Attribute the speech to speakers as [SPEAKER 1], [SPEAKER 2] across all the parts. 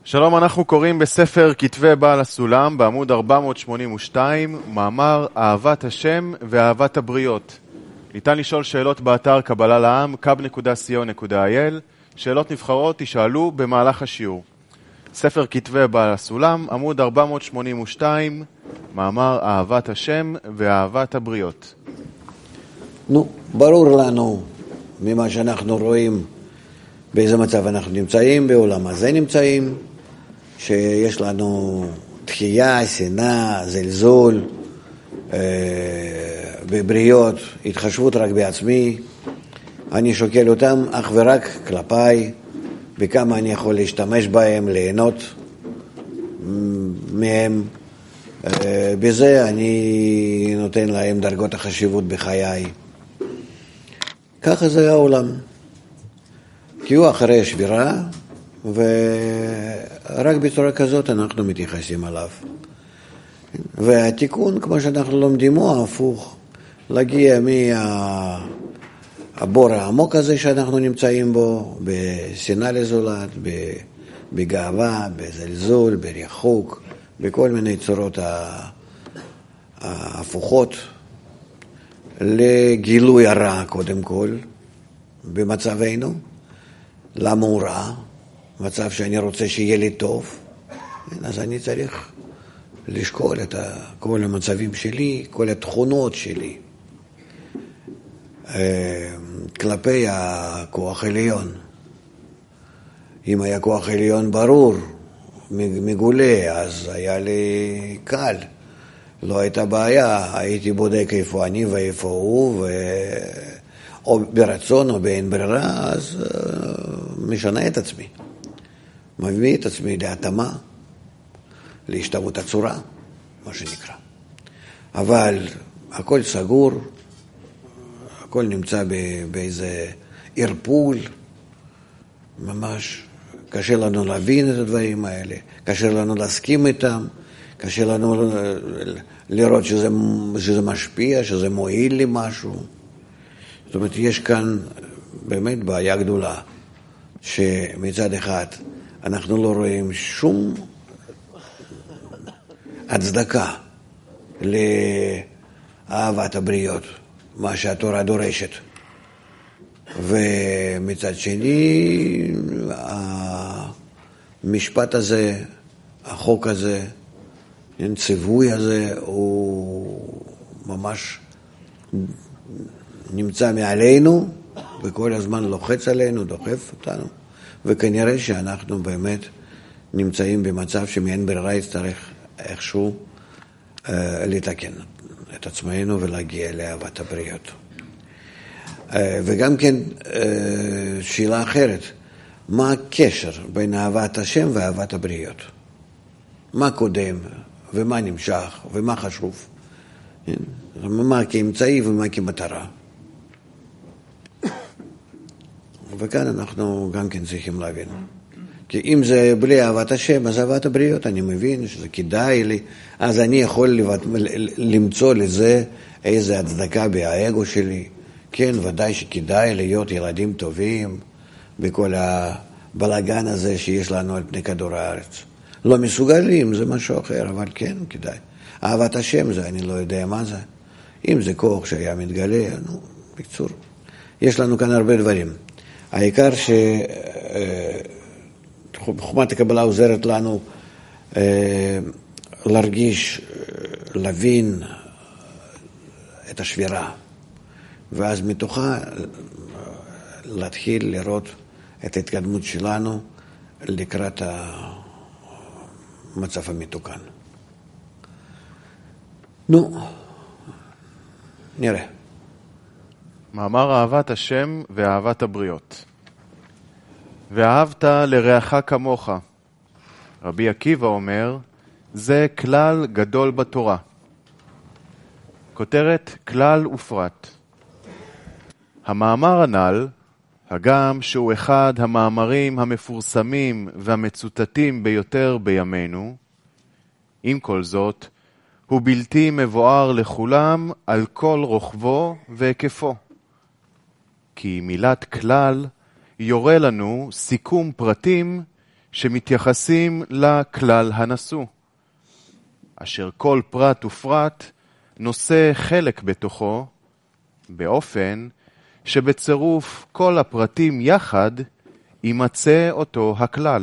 [SPEAKER 1] שלום, אנחנו קוראים בספר כתבי בעל הסולם בעמוד 482, מאמר אהבת השם ואהבת הבריות. ניתן לשאול שאלות באתר קבלה לעם, kab.co.il. שאלות נבחרות תשאלו במהלך השיעור. ספר כתבי בעל הסולם, עמוד 482, מאמר אהבת השם ואהבת הבריות.
[SPEAKER 2] ברור לנו ממה שאנחנו רואים באיזה מצב אנחנו נמצאים, בעולם הזה נמצאים, שיש לנו דחייה, שנאה, זלזול, בבריות, התחשבות רק בעצמי. אני שוקל אותם אך ורק כלפיי, בכמה אני יכול להשתמש בהם, ליהנות מהם. בזה אני נותן להם דרגות החשיבות בחיי. ככה זה העולם. כי הוא אחרי שבירה, ורק בצורה כזאת אנחנו מתייחסים עליו. והתיקון, כמו שאנחנו לומדים, הוא הפוך. להגיע מהבור העמוק הזה שאנחנו נמצאים בו, בשנאה לזולת, בגאווה, בזלזול, בריחוק, בכל מיני צורות ההפוכות, לגילוי הרע קודם כל, במצבנו. למה הוא רע? מצב שאני רוצה שיהיה לי טוב, אז אני צריך לשקול את כל המצבים שלי, כל התכונות שלי, כלפי הכוח עליון. אם היה כוח עליון ברור, מגולה, אז היה לי קל. לא הייתה בעיה, הייתי בודק איפה אני ואיפה הוא, או ברצון או באין ברירה, אז משנה את עצמי. מביא את עצמי להתאמה, להשתוות הצורה, מה שנקרא. אבל הכל סגור, הכל נמצא באיזה ערפול, ממש קשה לנו להבין את הדברים האלה, קשה לנו להסכים איתם, קשה לנו לראות שזה משפיע, שזה מועיל לי משהו. זאת אומרת, יש כאן באמת בעיה גדולה, שמצד אחד אנחנו לא רואים שום הצדקה לאהבת הבריות, מה שהתורה דורשת. ומצד שני, המשפט הזה, החוק הזה, הציווי הזה, הוא ממש נמצא מעלינו, וכל הזמן לוחץ עלינו, דוחף אותנו, וכנראה שאנחנו באמת נמצאים במצב שמאין ברירה יצטרך איכשהו לתקן את עצמנו ולהגיע לאהבת הבריות. וגם כן שאלה אחרת, מה הקשר בין אהבת השם ואהבת הבריות? מה קודם ומה נמשך ומה חשוב? מה כאמצעי ומה כמטרה? וכאן אנחנו גם כן צריכים להבין. כי אם זה בלי אהבת השם, אז אהבת הבריות, אני מבין שזה כדאי לי, אז אני יכול למצוא לזה איזו הצדקה באגו שלי. כן, ודאי שכדאי להיות ילדים טובים בכל הבלגן הזה שיש לנו על פני כדור הארץ. לא מסוגלים, זה משהו אחר, אבל כן, כדאי. אהבת השם זה, אני לא יודע מה זה. אם זה שהיה מתגלה, בקצור. יש לנו כאן הרבה דברים. העיקר שחוכמת הקבלה עוזרת לנו להרגיש, להבין את השבירה, ואז מתוכה להתחיל לראות את ההתקדמות שלנו לקראת המצב המתוקן. נראה.
[SPEAKER 1] מאמר אהבת השם ואהבת הבריות. ואהבת לרעך כמוך. רבי עקיבא אומר, זה כלל גדול בתורה. כותרת כלל ופרט. המאמר הנ"ל, הגם שהוא אחד המאמרים המפורסמים והמצוטטים ביותר בימינו, עם כל זאת, הוא בלתי מבואר לכולם על כל רוחבו והיקפו. כי מילת כלל יורה לנו סיכום פרטים שמתייחסים לכלל הנשוא, אשר כל פרט ופרט נושא חלק בתוכו, באופן שבצירוף כל הפרטים יחד יימצא אותו הכלל.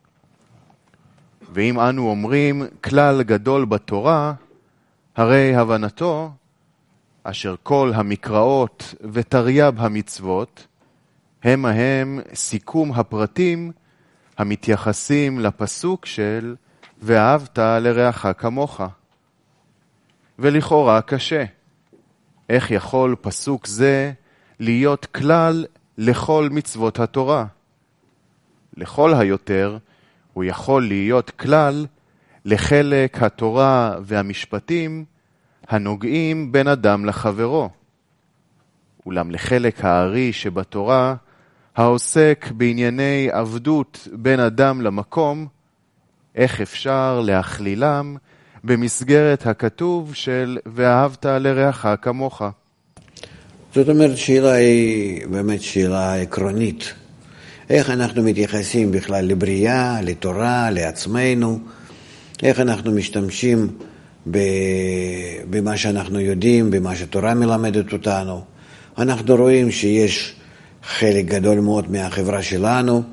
[SPEAKER 1] ואם אנו אומרים כלל גדול בתורה, הרי הבנתו, אשר כל המקראות ותרי"ב המצוות, הם ההם סיכום הפרטים המתייחסים לפסוק של ואהבת לרעך כמוך. ולכאורה קשה, איך יכול פסוק זה להיות כלל לכל מצוות התורה? לכל היותר הוא יכול להיות כלל לחלק התורה והמשפטים הנוגעים בין אדם לחברו. אולם לחלק הארי שבתורה העוסק בענייני עבדות בין אדם למקום, איך אפשר להכלילם במסגרת הכתוב של ואהבת לרעך כמוך?
[SPEAKER 2] זאת אומרת, שאלה היא באמת שאלה עקרונית. איך אנחנו מתייחסים בכלל לבריאה, לתורה, לעצמנו, איך אנחנו משתמשים במה שאנחנו יודעים, במה שתורה מלמדת אותנו. אנחנו רואים שיש חלק גדול מאוד מהחברה שלנו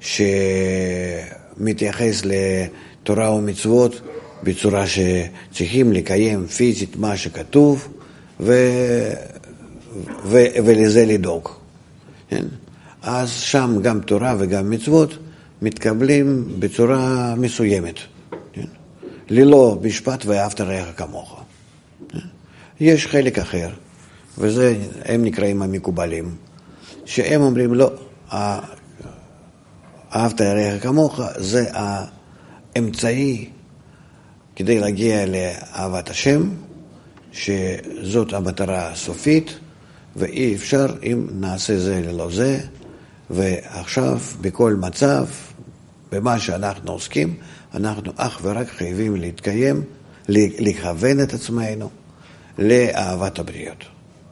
[SPEAKER 2] שמתייחס לתורה ומצוות בצורה שצריכים לקיים פיזית מה שכתוב ולזה לדאוג. כן? אז שם גם תורה וגם מצוות מתקבלים בצורה מסוימת. כן? ללא משפט ואהבת רעך כמוך. כן? יש חלק אחר, וזה הם נקראים המקובלים, שהם אומרים לא, אהבת רעך כמוך זה האמצעי כדי להגיע לאהבת השם, שזאת המטרה הסופית, ואי אפשר אם נעשה זה ללא זה. ועכשיו בכל מצב, במה שאנחנו עוסקים, אנחנו אך ורק חייבים להתקיים, לכוון את עצמנו לאהבת הבריות.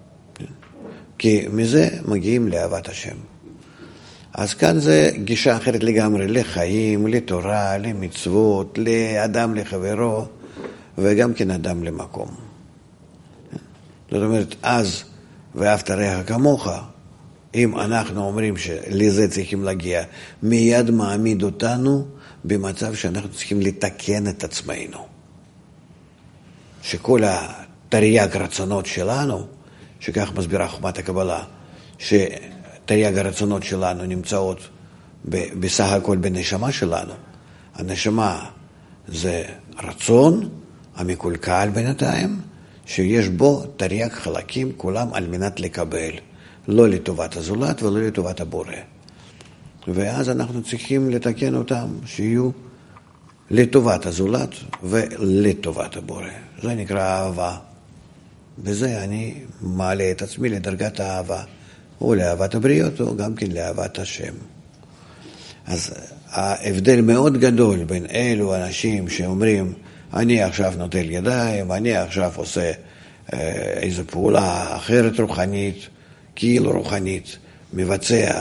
[SPEAKER 2] כי מזה מגיעים לאהבת השם. אז כאן זה גישה אחרת לגמרי, לחיים, לתורה, למצוות, לאדם לחברו, וגם כן אדם למקום. זאת אומרת, אז ואהבת רעך כמוך, אם אנחנו אומרים שלזה צריכים להגיע, מיד מעמיד אותנו במצב שאנחנו צריכים לתקן את עצמנו. שכל התרי"ג הרצונות שלנו, שכך מסבירה חוכמת הקבלה, שתרי"ג הרצונות שלנו נמצאות בסך הכל בנשמה שלנו. הנשמה זה רצון המקולקל בינתיים, שיש בו תרי"ג חלקים כולם על מנת לקבל. לא לטובת הזולת ולא לטובת הבורא. ואז אנחנו צריכים לתקן אותם שיהיו לטובת הזולת ולטובת הבורא. זה נקרא אהבה. בזה אני מעלה את עצמי לדרגת האהבה, או לאהבת הבריות, או גם כן לאהבת השם. אז ההבדל מאוד גדול בין אלו אנשים שאומרים, אני עכשיו נוטל ידיים, אני עכשיו עושה איזו פעולה אחרת רוחנית, כאילו רוחנית, מבצע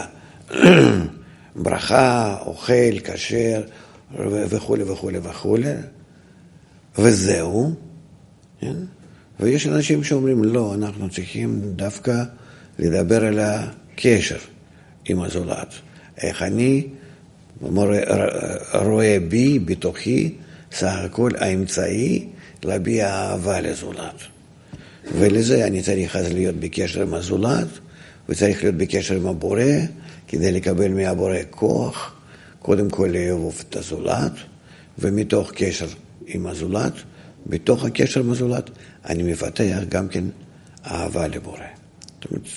[SPEAKER 2] ברכה, אוכל, כשר, וכו' וכו' וכו', וזהו. כן? ויש אנשים שאומרים, לא, אנחנו צריכים דווקא לדבר על הקשר עם הזולת. איך אני רואה בי, בתוכי, סך הכל האמצעי להביע אהבה לזולת. ולזה אני צריך אז להיות בקשר עם הזולת, וצריך להיות בקשר עם הבורא, כדי לקבל מהבורא כוח, קודם כל לאהוב את הזולת, ומתוך קשר עם הזולת, בתוך הקשר עם הזולת, אני מפתח גם כן אהבה לבורא. זאת אומרת,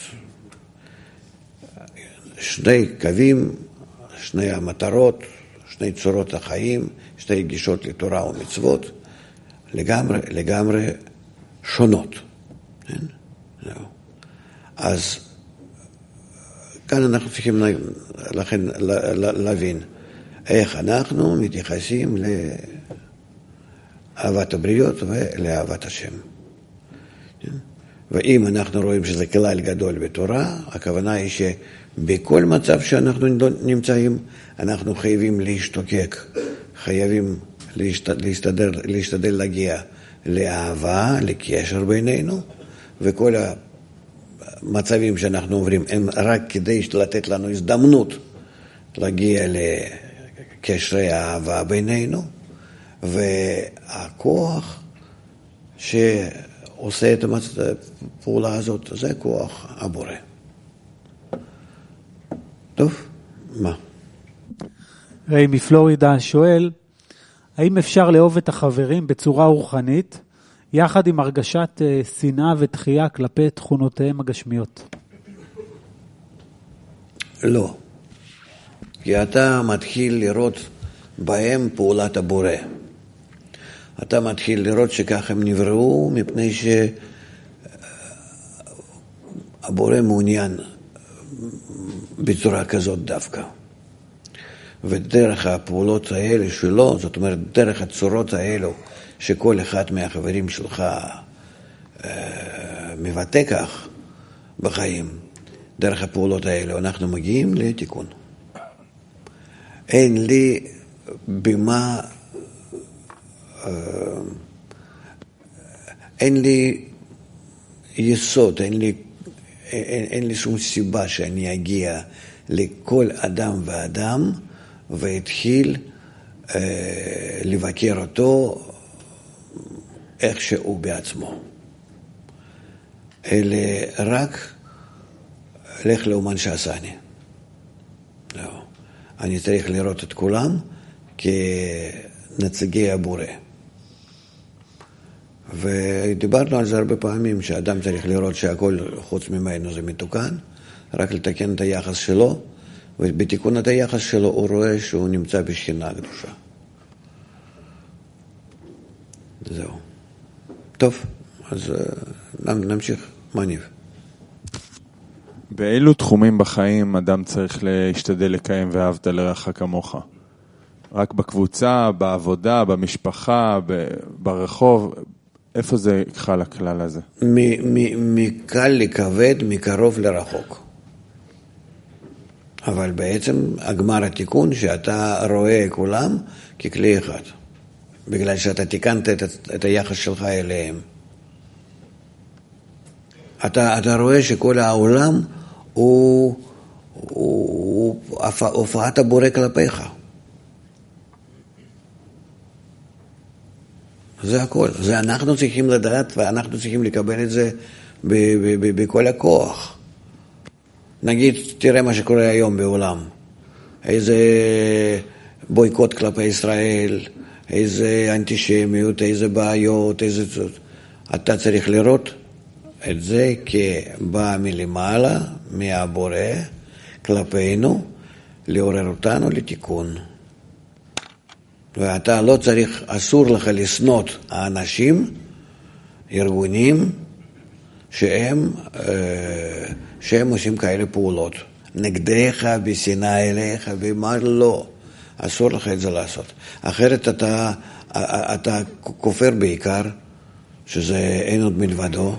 [SPEAKER 2] שני קווים, שני המטרות, שני צורות החיים, שתי גישות לתורה ומצוות, לגמרי שונות. כן? זהו. אז כאן אנחנו צריכים לכן להבין איך אנחנו מתייחסים לאהבת הבריות ולאהבת השם. כן? ואם אנחנו רואים שזה כלל גדול בתורה, הכוונה היא בכל מצב שאנחנו נמצאים, אנחנו חייבים להשתוקק, חייבים להשתדל להגיע לאהבה, לקשר בינינו, וכל המצבים שאנחנו עוברים הם רק כדי לתת לנו הזדמנות להגיע לקשרי האהבה בינינו, והכוח שעושה את הפעולה הזאת, זה כוח הבורא. טוב, מה?
[SPEAKER 3] ריי מפלורידה שואל, האם אפשר לאהוב את החברים בצורה רוחנית, יחד עם הרגשת שנאה ותחייה כלפי תכונותיהם הגשמיות?
[SPEAKER 2] לא. כי אתה מתחיל לראות בהם פעולת הבורא. אתה מתחיל לראות שכך הם נבראו, מפני שהבורא מעוניין בצורה כזאת דווקא. ודרך הפעולות האלה שלו, זאת אומרת, דרך הצורות האלו, שכל אחד מהחברים שלך מבטא כך בחיים, דרך הפעולות האלו אנחנו מגיעים לתיקון. אין לי במה, אין לי יסוד, אין לי שום סיבה שאני אגיע לכל אדם ואדם והתחיל לבקר אותו איך שהוא בעצמו. אלא רק לך לאומן שעשני. לא. אני צריך לראות את כולם כנציגי הבורא. ודיברנו על זה הרבה פעמים, שאדם צריך לראות שהכל חוץ ממנו זה מתוקן, רק לתקן את היחס שלו, ובתיקון את היחס שלו הוא רואה שהוא נמצא בשכינה הקדושה. זהו. טוב, אז נמשיך. מה ניב?
[SPEAKER 4] באילו תחומים בחיים אדם צריך להשתדל לקיים ואהבת לרעך כמוך? רק בקבוצה, בעבודה, במשפחה, ברחוב? איפה זה חל הכלל הזה?
[SPEAKER 2] מקל לכבד, מקרוב לרחוק. אבל בעצם הגמר התיקון שאתה רואה כולם ככלי אחד. בגלל שאתה תיקנת את היחס שלך אליהם. אתה רואה שכל העולם הוא הופעת הבורא כלפיך. זה הכל. זה אנחנו צריכים לדעת ואנחנו צריכים לקבל את זה בכל הכוח. נגיד, תראה מה שקורה היום בעולם. איזה בויקוט כלפי ישראל, איזה אנטישמיות, איזה בעיות, איזה... אתה צריך לראות את זה כבא מלמעלה, מהבורא, כלפינו, לעורר אותנו לתיקון. ואתה לא צריך, אסור לך לסנות האנשים, ארגונים, שהם עושים כאלה פעולות. נגדך, בשנאה אליך, במה לא. אסור לך את זה לעשות. אחרת אתה כופר בעיקר, שזה אין עוד מלבדו.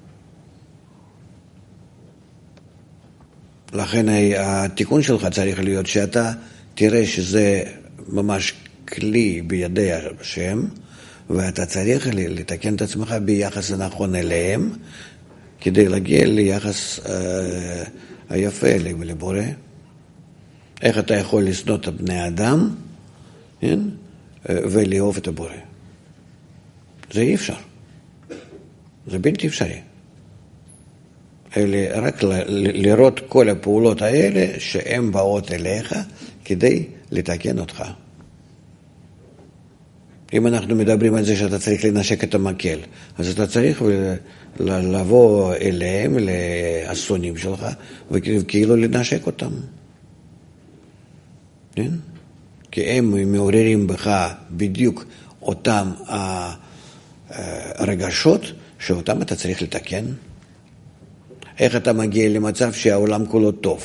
[SPEAKER 2] לכן התיקון שלך צריך להיות שאתה תראה שזה ממש כלי בידי השם, ואתה צריך לתקן את עצמך ביחס הנכון אליהם, כדי להגיע ליחס היפה לבורא. איך אתה יכול לשנוא את בני אדם, כן? ולאהוב את הבורא? זה אי אפשר. זה בלתי אפשרי. אלא רק לראות כל הפעולות האלה שהן באות אליך כדי לתקן אותך. אם אנחנו מדברים על זה שאתה צריך לנשק את המקל, אז אתה צריך לבוא אליהם, לאסונים שלך, וכאילו לנשק אותם. כן? כי הם מעוררים בך בדיוק אותם הרגשות שאותם אתה צריך לתקן. איך אתה מגיע למצב שהעולם כולו טוב?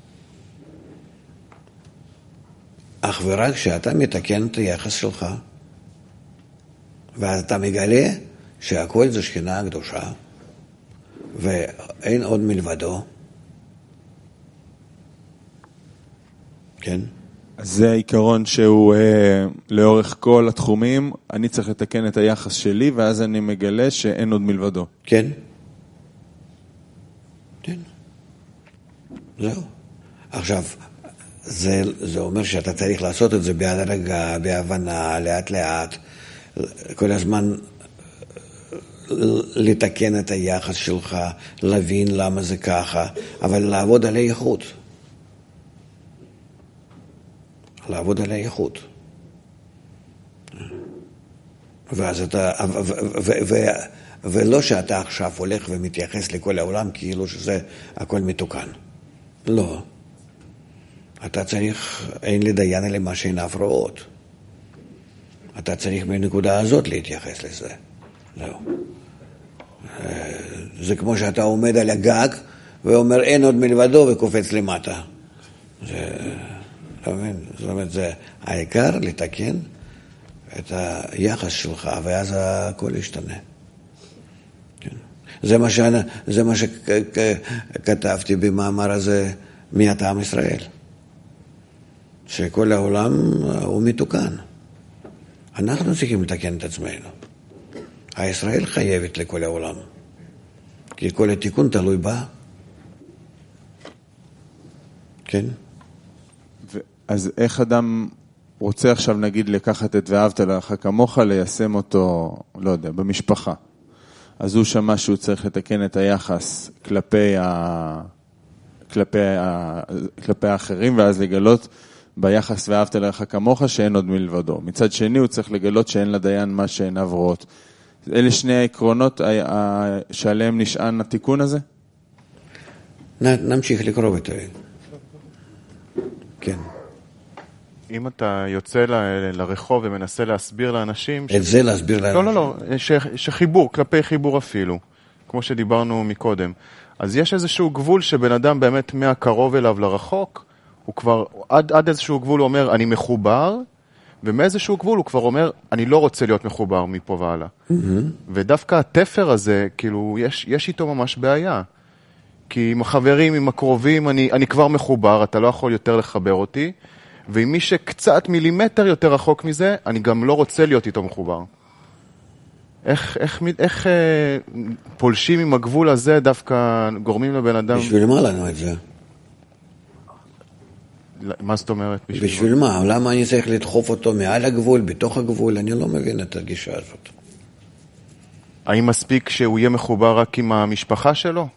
[SPEAKER 2] אך ורק שאתה מתקן את היחס שלך, ואתה מגלה שהכל זה שכינה הקדושה, ואין עוד מלבדו. כן.
[SPEAKER 4] אז זה העיקרון שהוא לאורך כל התחומים, אני צריך לתקן את היחס שלי, ואז אני מגלה שאין עוד מלבדו.
[SPEAKER 2] כן. כן. זהו. עכשיו, זה אומר שאתה צריך לעשות את זה בהדרגה, בהבנה, לאט לאט, כל הזמן לתקן את היחס שלך, להבין למה זה ככה, אבל לעבוד על האיכות. לעבוד על האיכות. ואז אתה, ולא שאתה עכשיו הולך ומתייחס לכל העולם כאילו שזה הכל מתוקן. לא. אתה צריך, אין לדיין אלא מה שאין הפרעות. אתה צריך בנקודה הזאת להתייחס לזה. זהו. זה כמו שאתה עומד על הגג ואומר אין עוד מלבדו וקופץ למטה. זאת אומרת, זה העיקר לתקן את היחס שלך, ואז הכל ישתנה. כן. זה מה שכתבתי במאמר הזה מהטעם ישראל. שכל העולם הוא מתוקן. אנחנו צריכים לתקן את עצמנו. הישראל חייבת לכל העולם. כי כל התיקון תלוי בה. כן?
[SPEAKER 4] אז איך אדם רוצה עכשיו נגיד לקחת את ואהבת לרעך כמוך, ליישם אותו, לא יודע, במשפחה. אז הוא שמע שהוא צריך לתקן את היחס כלפי האחרים, ואז לגלות ביחס ואהבת לרעך כמוך שאין עוד מלבדו. מצד שני הוא צריך לגלות שאין לדיין מה שעיניו רואות. אלה שני העקרונות שעליהם נשען התיקון הזה?
[SPEAKER 2] נמשיך לקרוא את זה. כן.
[SPEAKER 1] אם אתה יוצא לרחוב ומנסה להסביר לאנשים...
[SPEAKER 2] את זה להסביר לאנשים?
[SPEAKER 1] לא, שחיבור, כלפי חיבור אפילו, כמו שדיברנו מקודם. אז יש איזשהו גבול שבן אדם באמת מהקרוב אליו לרחוק, הוא כבר, עד איזשהו גבול הוא אומר, אני מחובר, ומאיזשהו גבול הוא כבר אומר, אני לא רוצה להיות מחובר מפה והלאה. ודווקא התפר הזה, כאילו, יש איתו ממש בעיה. כי עם החברים, עם הקרובים, אני כבר מחובר, אתה לא יכול יותר לחבר אותי, ועם מי שקצת מילימטר יותר רחוק מזה, אני גם לא רוצה להיות איתו מחובר. איך פולשים עם הגבול הזה דווקא גורמים לבן אדם...
[SPEAKER 2] בשביל מה לנו את זה?
[SPEAKER 1] מה זאת אומרת?
[SPEAKER 2] בשביל מה? למה אני צריך לדחוף אותו מעל הגבול, בתוך הגבול? אני לא מבין את הגישה הזאת.
[SPEAKER 1] האם מספיק שהוא יהיה מחובר רק עם המשפחה שלו?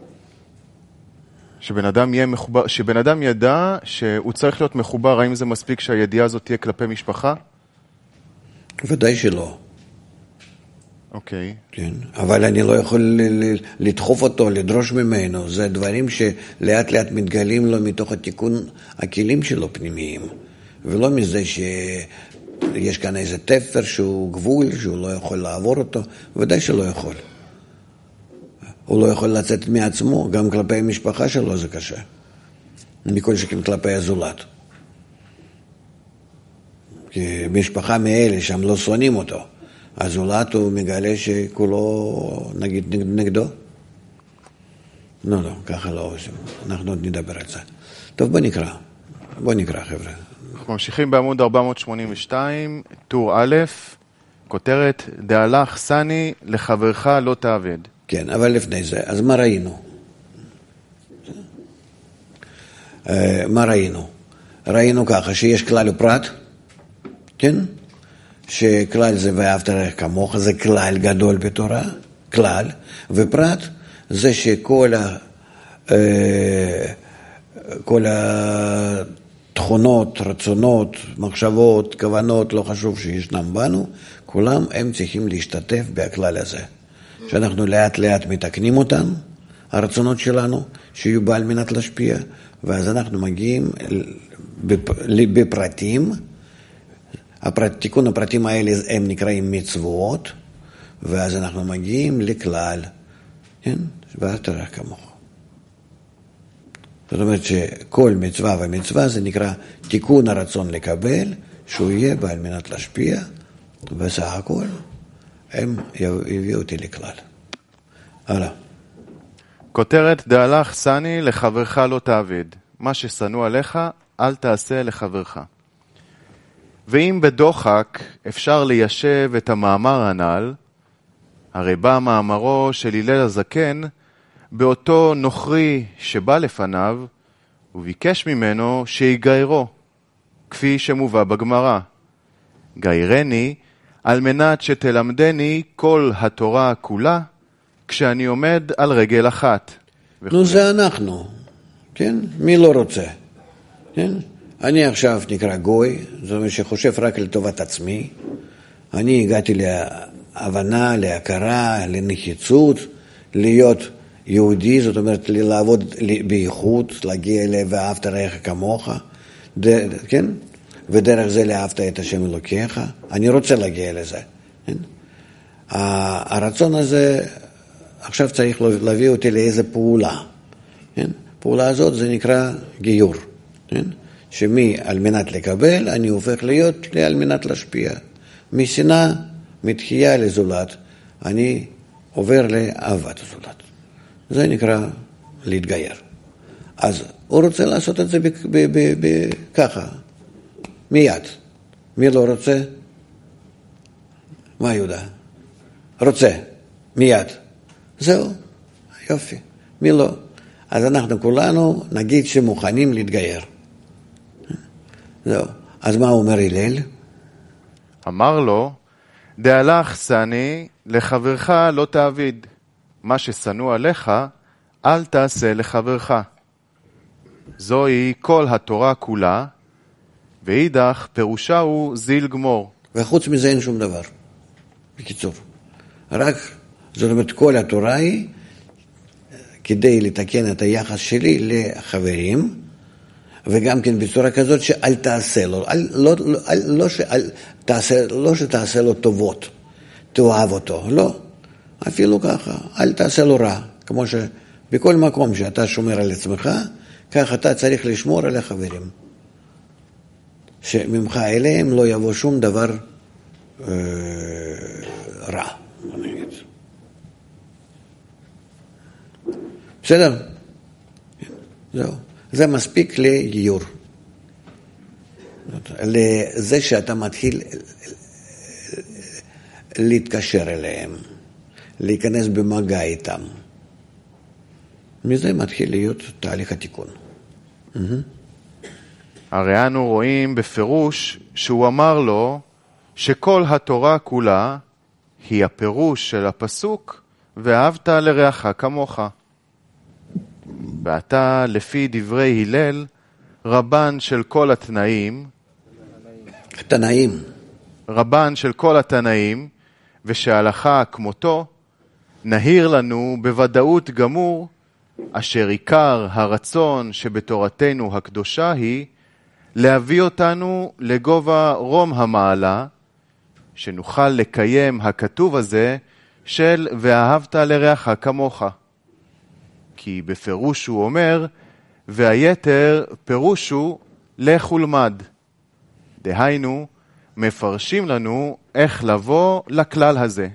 [SPEAKER 1] שבן אדם ידע שהוא צריך להיות מחובר, האם זה מספיק שהידיעה הזאת תהיה כלפי משפחה?
[SPEAKER 2] ודאי שלא.
[SPEAKER 1] אוקיי.
[SPEAKER 2] כן, אבל אני לא יכול לדחוף אותו, לדרוש ממנו. זה דברים שלאט לאט מתגלים לו מתוך התיקון הכלים שלו פנימיים. ולא מזה שיש כאן איזה תפר שהוא גבול, שהוא לא יכול לעבור אותו. ודאי שלא יכול. הוא לא יכול לצאת מעצמו, גם כלפי המשפחה שלו זה קשה. מכל שכן כלפי הזולת. כי משפחה מאלה שם לא שונאים אותו. הזולת הוא מגלה שכולו נגיד נגדו. לא, ככה לא עושים. אנחנו עוד נדבר על זה. טוב, בוא נקרא חבר'ה.
[SPEAKER 1] אנחנו ממשיכים בעמוד 482, טור א', כותרת, דהלך סני לחברך לא תעבד.
[SPEAKER 2] כן, אבל לפני זה, אז מה ראינו? מה ראינו? ראינו ככה, שיש כלל ופרט, כן? שכלל זה ואהבת לרעך כמוך, זה כלל גדול בתורה, כלל, ופרט זה שכל כל התכונות, רצונות, מחשבות, כוונות, לא חשוב שישנם בנו, כולם הם צריכים להשתתף בכלל הזה. שאנחנו לאט לאט מתקנים אותם, הרצונות שלנו, שיהיו בעל מנת להשפיע, ואז אנחנו מגיעים בפרטים, תיקון הפרטים האלה הם נקראים מצוות, ואז אנחנו מגיעים לכלל, כן? ואהבת לרעך כמוך. זאת אומרת שכל מצווה ומצווה זה נקרא תיקון הרצון לקבל, שהוא יהיה בעל מנת להשפיע, בסך הכל הם הביאו אותי לכלל. הלאה.
[SPEAKER 1] כותרת, דהלך סני לחברך לא תעבד. מה ששנוא עליך, אל תעשה לחברך. ואם בדוחק אפשר ליישב את המאמר הנ"ל, הרי בא מאמרו של הלל הזקן באותו נוכרי שבא לפניו, וביקש ממנו שיגיירו, כפי שמובא בגמרא. גיירני על מנת שתלמדני כל התורה כולה, כשאני עומד על רגל אחת.
[SPEAKER 2] נו, זה אנחנו, כן? מי לא רוצה? כן? אני עכשיו נקרא גוי, זאת אומרת שחושב רק לטובת עצמי. אני הגעתי להבנה, להכרה, לנחיצות, להיות יהודי, זאת אומרת לעבוד בייחוד, להגיע אליו ואהבת רעך כמוך, כן? ודרך זה לאהבת את השם אלוקיך. אני רוצה להגיע לזה. כן? הרצון הזה עכשיו צריך להביא אותי לאיזה פעולה. כן? פעולה הזאת זה נקרא גיור. כן? שמי על מנת לקבל, אני הופך להיות על מנת להשפיע. משנאה, מתחייה לזולת, אני עובר לאהבת הזולת. זה נקרא להתגייר. אז הוא רוצה לעשות את זה ככה, מיד. מי לא רוצה? מה יהודה? רוצה, מיד. זהו, יופי. מי לא? אז אנחנו כולנו נגיד שמוכנים להתגייר. זהו. אז מה אומר הלל?
[SPEAKER 1] אמר לו, דהלך שני לחברך לא תעביד. מה ששנוא עליך, אל תעשה לחברך. זוהי כל התורה כולה, ואידך פירושה הוא זיל גמור.
[SPEAKER 2] וחוץ מזה אין שום דבר. בקיצור. רק, זאת אומרת, כל התורה היא כדי לתקן את היחס שלי לחברים, וגם כן בצורה כזאת שאל תעשה לו, לא שתעשה לו טובות, תאהב אותו, לא. אפילו ככה, אל תעשה לו רע. כמו שבכל מקום שאתה שומר על עצמך, כך אתה צריך לשמור על החברים. שממך אליהם לא יבוא שום דבר רע. בסדר? זהו. זה מספיק לגיור. לזה שאתה מתחיל להתקשר אליהם, להיכנס במגע איתם. מזה מתחיל להיות תהליך התיקון.
[SPEAKER 1] הרי אנו רואים בפירוש שהוא אמר לו שכל התורה כולה היא הפירוש של הפסוק ואהבת לרעך כמוך. ואתה לפי דברי הלל רבן של כל התנאים, רבן של כל התנאים, ושהלכה כמותו, נהיר לנו בוודאות גמור, אשר עיקר הרצון שבתורתנו הקדושה היא, להביא אותנו לגובה רום המעלה, שנוכל לקיים הכתוב הזה של ואהבת לרעך כמוך. כי בפירוש הוא אומר, והיתר פירוש הוא לך ולמד. דהיינו, מפרשים לנו איך לבוא לכלל הזה.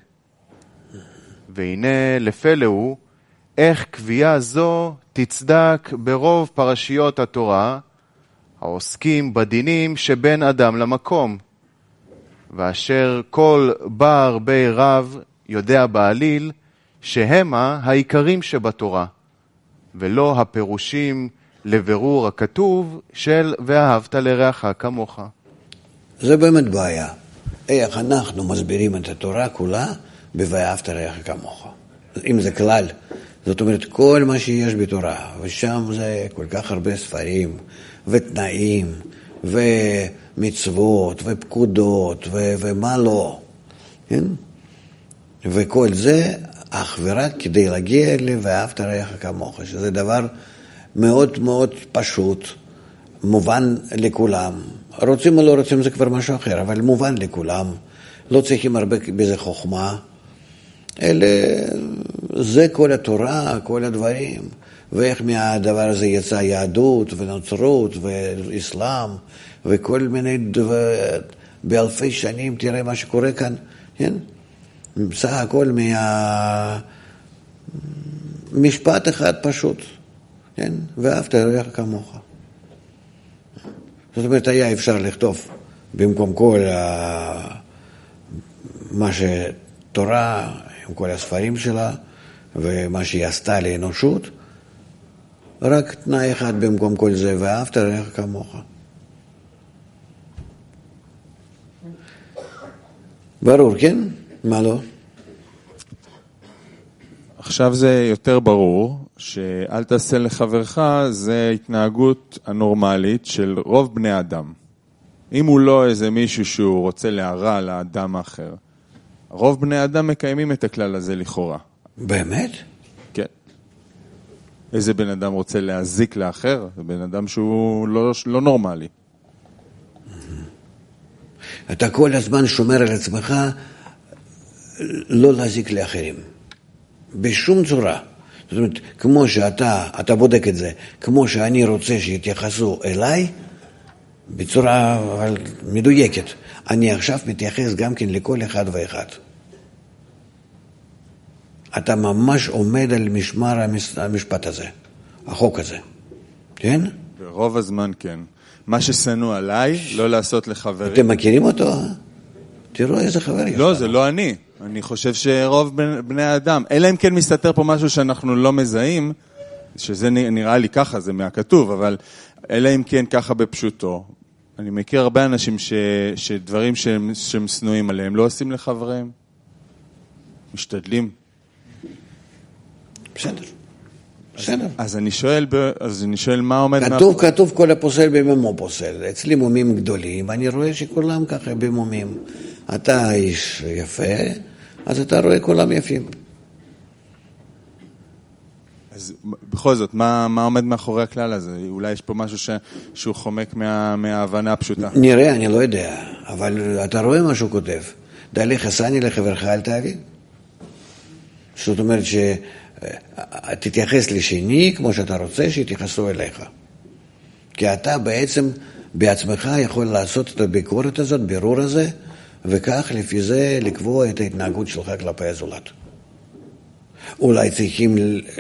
[SPEAKER 1] והנה לפלא הוא, איך קביעה זו תצדק ברוב פרשיות התורה, העוסקים בדינים שבין אדם למקום, ואשר כל בר בי רב יודע בעליל, שהמה העיקרים שבתורה, ולא הפירושים לברור הכתוב של ואהבת לרעך כמוך.
[SPEAKER 2] זה באמת בעיה. איך אנחנו מסבירים את התורה כולה ב"ואהבת לרעך כמוך". אם זה כלל, זאת אומרת כל מה שיש בתורה, ושם זה כל כך הרבה ספרים ותנאים ומצוות ופקודות ומה לא, כן? וכל זה אך ורק כדי להגיע ל"ואהבת לרעך כמוך", שזה דבר מאוד מאוד פשוט, מובן לכולם. רוצים או לא רוצים זה כבר משהו אחר, אבל מובן לכולם. לא צריכים הרבה בזה חוכמה, אלא זה כל התורה, כל הדברים. ואיך מהדבר הזה יצא יהדות ונוצרות ואסלאם וכל מיני באלפי שנים, תראה מה שקורה כאן, כן? בסך הכל משפט אחד פשוט, כן? ואהבת לרעך כמוך. זאת אומרת, היה אפשר לכתוב במקום כל מה שתורה, עם כל הספרים שלה, ומה שהיא עשתה לאנושות, רק תנאי אחד במקום כל זה, ואהבת לרעך כמוך. ברור, כן? מה לא?
[SPEAKER 4] עכשיו זה יותר ברור, שאל תעשה לחברך, זה התנהגות הנורמלית של רוב בני אדם. אם הוא לא איזה מישהו שהוא רוצה להרע לאדם האחר, רוב בני אדם מקיימים את הכלל הזה לכאורה.
[SPEAKER 2] באמת?
[SPEAKER 4] כן. איזה בן אדם רוצה להזיק לאחר? זה בן אדם שהוא לא נורמלי.
[SPEAKER 2] אתה כל הזמן שומר על עצמך לא להזיק לאחרים. בשום צורה. זאת אומרת, כמו אתה בודק את זה, כמו שאני רוצה שיתייחסו אליי, בצורה מדויקת. אני עכשיו מתייחס גם כן לכל אחד ואחד. אתה ממש עומד על משמר המשפט הזה, החוק הזה. כן?
[SPEAKER 4] ברוב הזמן כן. מה ששנוא עליי, לא לעשות לחברים.
[SPEAKER 2] אתם מכירים אותו? תראו איזה חבר יש.
[SPEAKER 4] לא, זה לא אני. אני חושב שרוב בני האדם, אלא אם כן מסתתר פה משהו שאנחנו לא מזהים, שזה נראה לי ככה, זה מהכתוב, אבל אלא אם כן ככה בפשוטו. אני מכיר הרבה אנשים שדברים שהם שנואים עליהם לא עושים לחברים. משתדלים.
[SPEAKER 2] בסדר. בסדר.
[SPEAKER 4] אז אני שואל מה עומד...
[SPEAKER 2] כתוב כל הפוסל במומו פוסל. אצלי מומים גדולים, אני רואה שכולם ככה במומים. אתה איש יפה, אז אתה רואה כולם יפים.
[SPEAKER 4] אז בכל זאת, מה עומד מאחורי הכלל הזה? אולי יש פה משהו שהוא חומק מההבנה הפשוטה. נראה,
[SPEAKER 2] אני לא יודע, אבל אתה רואה מה שהוא כותב. דע לך שני לחברך אל תאבין. זאת אומרת שתתייחס לשני כמו שאתה רוצה שיתייחסו אליך. כי אתה בעצם בעצמך יכול לעשות את הביקורת הזאת, בירור הזה, וכך לפי זה לקבוע את ההתנהגות שלך כלפי הזולת. אולי צריכים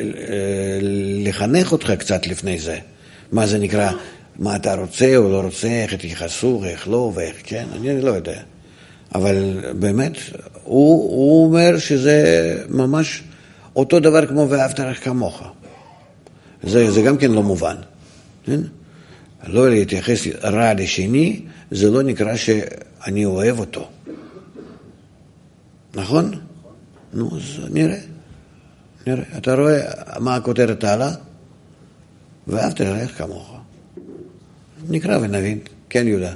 [SPEAKER 2] לחנך אותך קצת לפני זה. מה זה נקרא, מה אתה רוצה או לא רוצה, איך תתייחסו, איך לא ואיך כן, אני לא יודע. אבל באמת, הוא אומר שזה ממש אותו דבר כמו ואהבת לרעך כמוך. זה גם כן לא מובן. כן? לא להתייחס רע לשני, זה לא נקרא שאני אוהב אותו. נכון? נו, אז נראה. אתה רואה מה הכותרת הלאה? ואהבת לרעך כמוך. נקרא ונבין. כן, יהודה.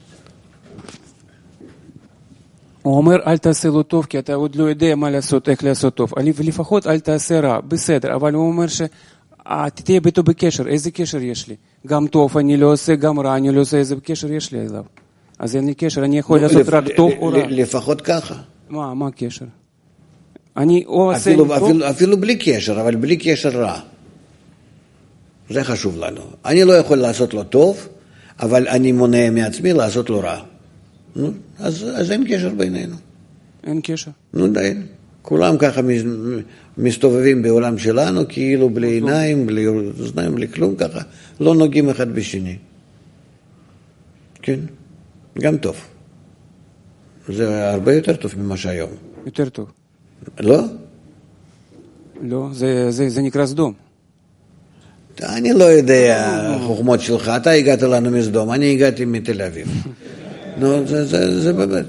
[SPEAKER 5] הוא אומר, אל תעשה לו טוב, כי אתה עוד לא יודע מה לעשות, איך לעשות טוב. ולפחות אל תעשה רע, בסדר. אבל הוא אומר שתהיה ביתו בקשר. איזה קשר יש לי? גם טוב אני לא עושה, גם רע אני לא עושה. איזה קשר יש לי אליו? אז אין לי קשר, אני יכול לעשות רק טוב או רע.
[SPEAKER 2] לפחות ככה.
[SPEAKER 5] מה הקשר? אני או עושה טוב...
[SPEAKER 2] אפילו בלי קשר, אבל בלי קשר רע. זה חשוב לנו. אני לא יכול לעשות לו טוב, אבל אני מונע מעצמי לעשות לו רע. אז אין קשר בינינו.
[SPEAKER 5] אין קשר.
[SPEAKER 2] די. כולם ככה מסתובבים בעולם שלנו, כאילו בלי עיניים, בלי אוזניים, בלי כלום ככה. לא נוגעים אחד בשני. כן, גם טוב. זה הרבה יותר טוב ממה שהיום.
[SPEAKER 5] יותר טוב.
[SPEAKER 2] לא?
[SPEAKER 5] לא, זה נקרא סדום.
[SPEAKER 2] אני לא יודע חוכמות שלך. אתה הגעת לנו מסדום, אני הגעתי מתל אביב. נו, זה באמת.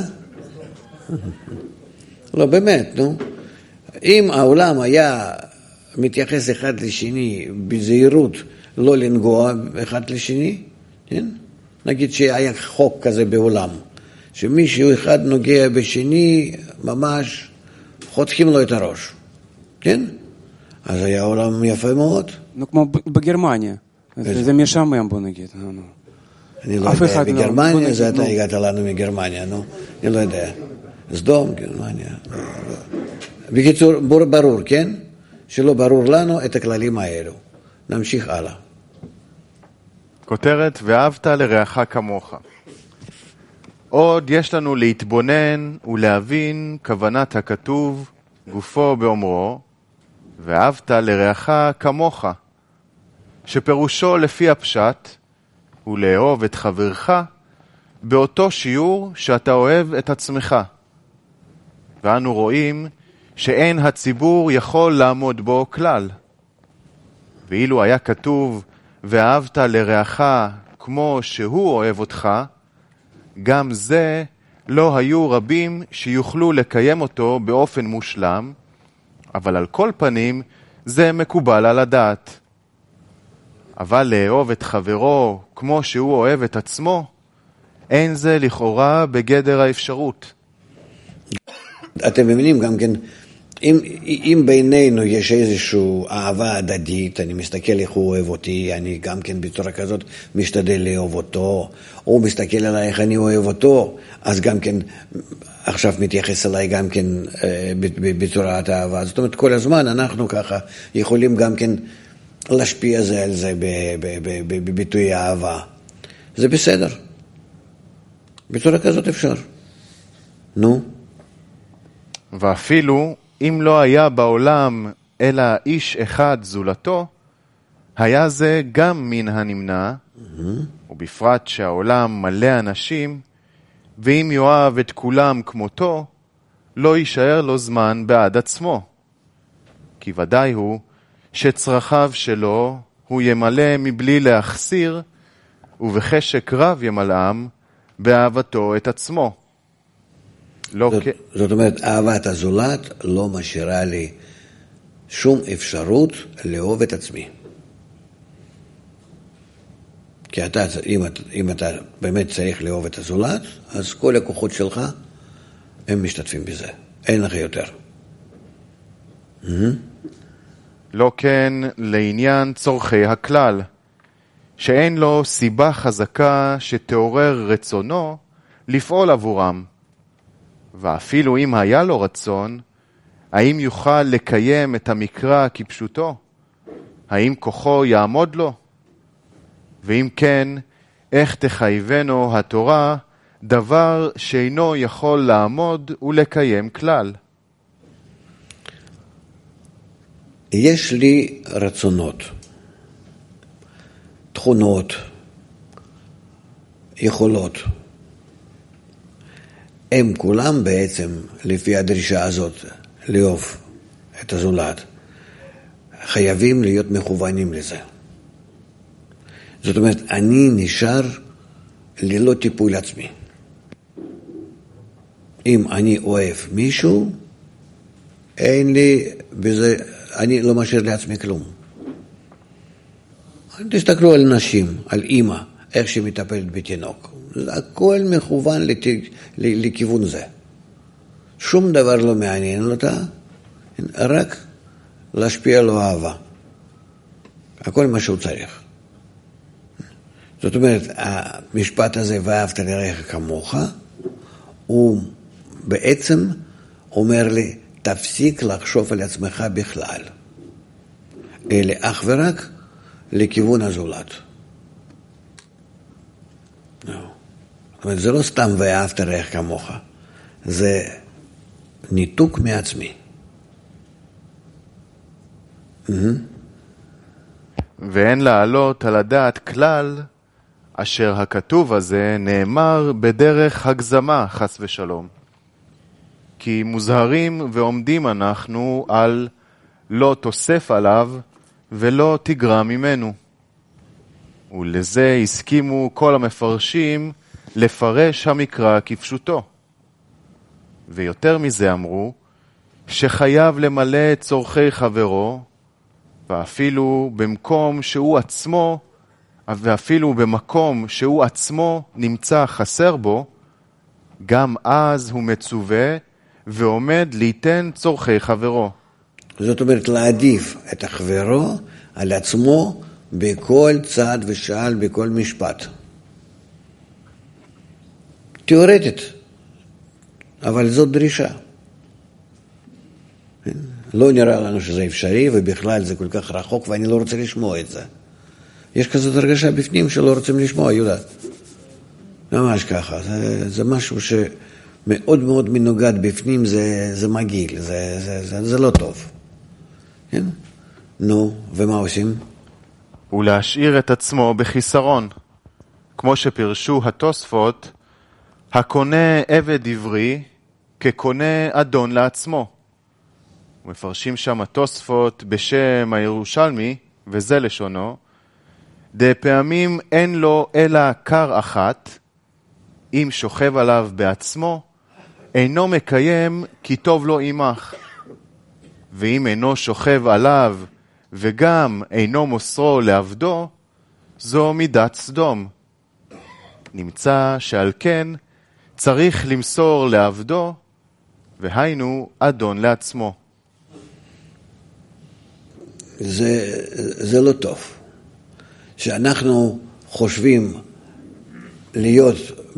[SPEAKER 2] לא, באמת, נו. אם העולם היה מתייחס אחד לשני בזהירות, לא לנגוע אחד לשני, כן? נגיד שהיה חוק כזה בעולם, שמישהו אחד נוגע בשני, ממש חותכים לו את הראש, כן? אז היה עולם יפה מאוד.
[SPEAKER 5] נו, כמו בגרמניה. זה משעמם, בוא נגיד.
[SPEAKER 2] אני לא יודע, בגרמניה זה אתה הגעת לנו מגרמניה, נו, אני לא יודע. סדום, גרמניה. בקיצור, ברור, כן? שלא ברור לנו את הכללים האלו. נמשיך הלאה.
[SPEAKER 1] כותרת, ואהבת לרעך כמוך. עוד יש לנו להתבונן ולהבין כוונת הכתוב, גופו באומרו, ואהבת לרעך כמוך, שפירושו לפי הפשט, הוא לאהוב את חברך באותו שיעור שאתה אוהב את עצמך. ואנו רואים שאין הציבור יכול לעמוד בו כלל. ואילו היה כתוב, ואהבת לרעך כמו שהוא אוהב אותך, גם זה לא היו רבים שיוכלו לקיים אותו באופן מושלם, אבל על כל פנים זה מקובל על הדעת. אבל לאהוב את חברו כמו שהוא אוהב את עצמו, אין זה לכאורה בגדר האפשרות.
[SPEAKER 2] אתם מבינים גם כן, אם בינינו יש איזושהי אהבה הדדית, אני מסתכל איך הוא אוהב אותי, אני גם כן בצורה כזאת משתדל לאהוב אותו, הוא מסתכל עליי איך אני אוהב אותו, אז גם כן עכשיו מתייחס אליי גם כן בצורת אהבה. זאת אומרת, כל הזמן אנחנו ככה יכולים גם כן להשפיע זה על זה בביטוי אהבה. זה בסדר. בצורה כזאת אפשר. נו.
[SPEAKER 1] ואפילו אם לא היה בעולם אלא איש אחד זולתו, היה זה גם מן הנמנע, ובפרט שהעולם מלא אנשים, ואם יאהב את כולם כמותו, לא יישאר לו זמן בעד עצמו. כי ודאי הוא שצרכיו שלו הוא ימלא מבלי להחסיר, ובחשק רב ימלאם באהבתו את עצמו.
[SPEAKER 2] זאת אומרת, אהבת הזולת לא משאירה לי שום אפשרות לאהוב את עצמי. כי אם אתה באמת צריך לאהוב את הזולת, אז כל הכוחות שלך הם משתתפים בזה. אין לך יותר.
[SPEAKER 1] לא כן לעניין צורכי הכלל, שאין לו סיבה חזקה שתעורר רצונו לפעול עבורם. ואפילו אם היה לו רצון, האם יוכל לקיים את המקרא כפשוטו? האם כוחו יעמוד לו? ואם כן, איך תחייבנו התורה דבר שאינו יכול לעמוד ולקיים כלל?
[SPEAKER 2] יש לי רצונות, תכונות, יכולות. הם כולם בעצם, לפי הדרישה הזאת, לאהוב את הזולת, חייבים להיות מכוונים לזה. זאת אומרת, אני נשאר ללא טיפול עצמי. אם אני אוהב מישהו, אין לי בזה, אני לא משאיר לעצמי כלום. תסתכלו על נשים, על אמא, איך שהיא מטפלת בתינוק. הכל מכוון לכיוון זה. שום דבר לא מעניין אותה, רק להשפיע לו אהבה. הכל מה שהוא צריך. זאת אומרת, המשפט הזה, ואהבת לרעך כמוך, הוא בעצם אומר לי, תפסיק לחשוב על עצמך בכלל, אלא אך ורק לכיוון הזולת. זאת אומרת, זה לא סתם ואהבת לרעך כמוך, זה ניתוק מעצמי.
[SPEAKER 1] ואין לעלות על הדעת כלל, אשר הכתוב הזה נאמר בדרך הגזמה, חס ושלום. כי מוזהרים ועומדים אנחנו על לא תוסף עליו ולא תגרע ממנו. ולזה הסכימו כל המפרשים לפרש המקרא כפשוטו. ויותר מזה אמרו, שחייב למלא את צורכי חברו, ואפילו במקום שהוא עצמו נמצא חסר בו, גם אז הוא מצווה ועומד ליתן צורכי חברו.
[SPEAKER 2] זאת אומרת, להעדיף את חברו על עצמו בכל צד ושאל, בכל משפט. תיאורטית, אבל זאת דרישה. לא נראה לנו שזה אפשרי, ובכלל זה כל כך רחוק, ואני לא רוצה לשמוע את זה. יש כזאת הרגשה בפנים שלא רוצים לשמוע, יהודה. ממש ככה. זה משהו שמאוד מאוד מנוגד בפנים, זה מגעיל, זה לא טוב. כן? נו, ומה עושים?
[SPEAKER 1] ולהשאיר את עצמו בחיסרון. כמו שפרשו התוספות, הקונה עבד עברי כקונה אדון לעצמו. מפרשים שם התוספות בשם הירושלמי, וזה לשונו, פעמים אין לו אלא קר אחת, אם שוכב עליו בעצמו, אינו מקיים כי טוב לו עמך. ואם אינו שוכב עליו וגם אינו מוסרו לעבדו, זו מידת סדום. נמצא שעל כן צריך למסור לעבדו, והיינו אדון לעצמו.
[SPEAKER 2] זה לא טוב. שאנחנו חושבים להיות